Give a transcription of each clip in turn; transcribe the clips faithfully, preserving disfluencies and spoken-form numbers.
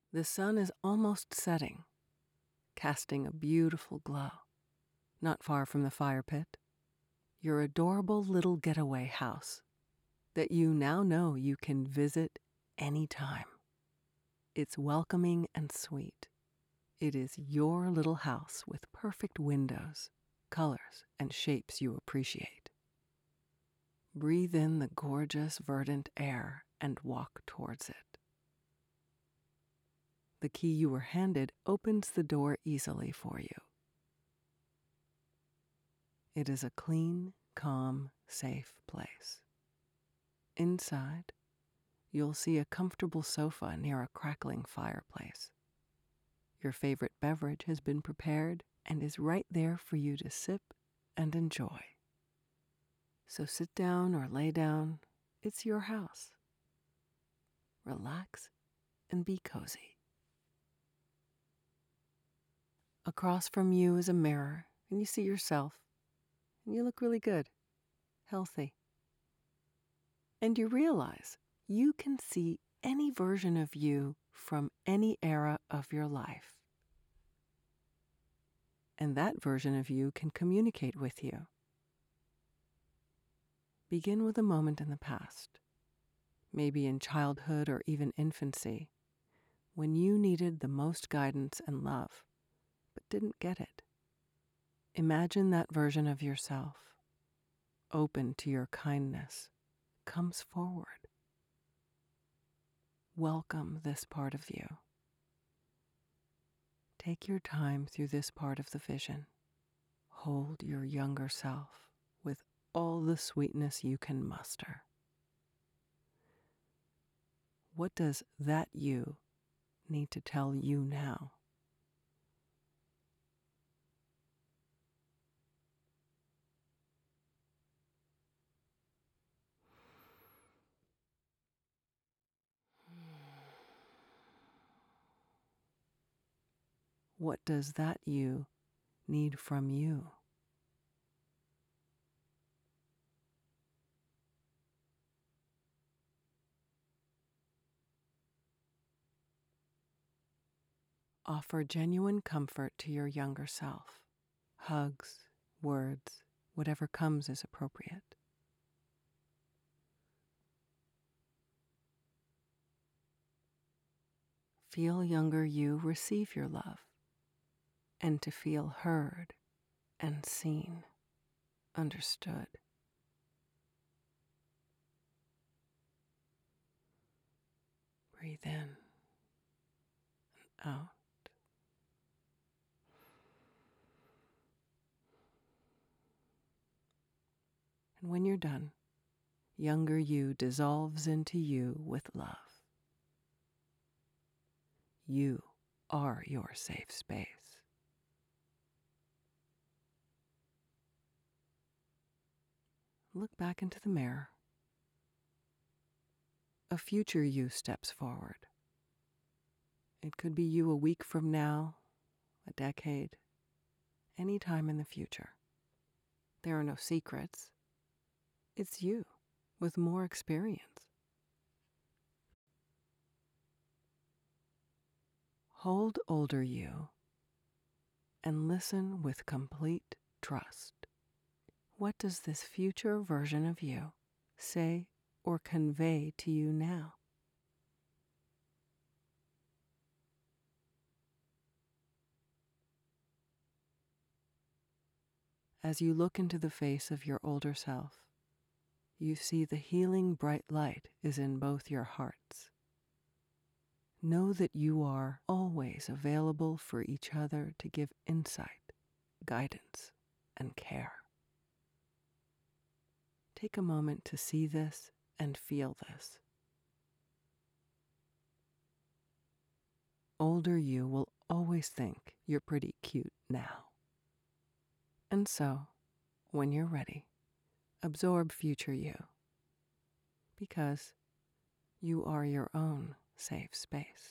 The sun is almost setting, casting a beautiful glow. Not far from the fire pit, your adorable little getaway house that you now know you can visit anytime. It's welcoming and sweet. It is your little house with perfect windows, colors, and shapes you appreciate. Breathe in the gorgeous, verdant air and walk towards it. The key you were handed opens the door easily for you. It is a clean, calm, safe place. Inside, you'll see a comfortable sofa near a crackling fireplace. Your favorite beverage has been prepared and is right there for you to sip and enjoy. So sit down or lay down. It's your house. Relax and be cozy. Across from you is a mirror, and you see yourself, and you look really good, healthy. And you realize you can see any version of you from any era of your life. And that version of you can communicate with you. Begin with a moment in the past, maybe in childhood or even infancy, when you needed the most guidance and love, but didn't get it. Imagine that version of yourself, open to your kindness, comes forward. Welcome this part of you. Take your time through this part of the vision. Hold your younger self with all the sweetness you can muster. What does that you need to tell you now? What does that you need from you? Offer genuine comfort to your younger self. Hugs, words, whatever comes is appropriate. Feel younger you receive your love, and to feel heard and seen, understood. Breathe in and out. And when you're done, younger you dissolves into you with love. You are your safe space. Look back into the mirror. A future you steps forward. It could be you a week from now, a decade, any time in the future. There are no secrets. It's you with more experience. Hold older you and listen with complete trust. What does this future version of you say or convey to you now? As you look into the face of your older self, you see the healing bright light is in both your hearts. Know that you are always available for each other to give insight, guidance, and care. Take a moment to see this and feel this. Older you will always think you're pretty cute now. And so, when you're ready, absorb future you, because you are your own safe space.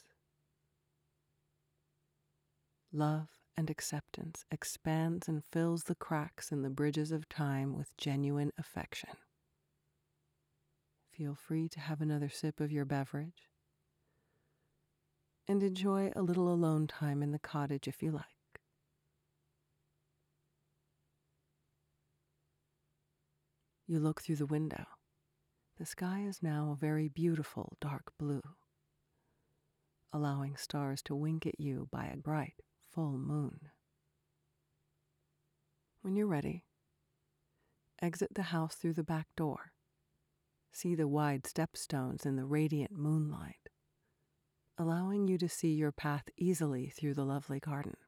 Love and acceptance expands and fills the cracks in the bridges of time with genuine affection. Feel free to have another sip of your beverage. and enjoy a little alone time in the cottage if you like. You look through the window. The sky is now a very beautiful dark blue, allowing stars to wink at you by a bright, full moon. When you're ready, exit the house through the back door. See the wide stepstones in the radiant moonlight, allowing you to see your path easily through the lovely garden.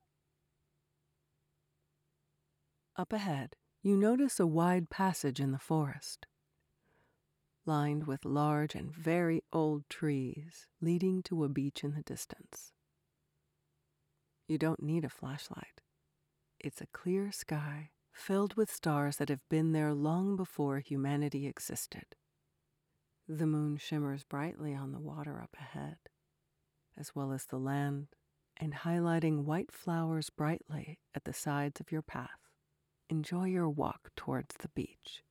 Up ahead, you notice a wide passage in the forest, lined with large and very old trees leading to a beach in the distance. You don't need a flashlight. It's a clear sky filled with stars that have been there long before humanity existed. The moon shimmers brightly on the water up ahead, as well as the land, and highlighting white flowers brightly at the sides of your path. Enjoy your walk towards the beach.